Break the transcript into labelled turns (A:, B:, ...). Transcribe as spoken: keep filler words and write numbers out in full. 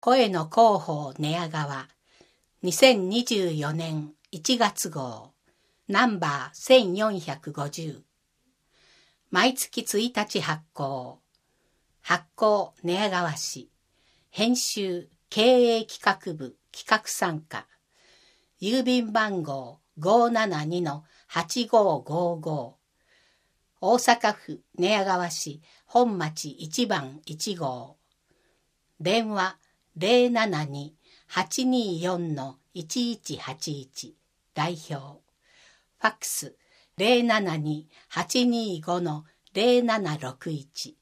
A: 声の広報寝屋川にせんにじゅうよねんいちがつ号ナンバーせんよんひゃくごじゅう毎月ついたち発行発行寝屋川市編集経営企画部企画参加郵便番号 ごーななにのはちごーごーごー 大阪府寝屋川市本町いちばんいち号電話 ゼロななに はちにーよん のいちいちはちいち 代表ファックス ゼロななに はちにーご のゼロななろくいち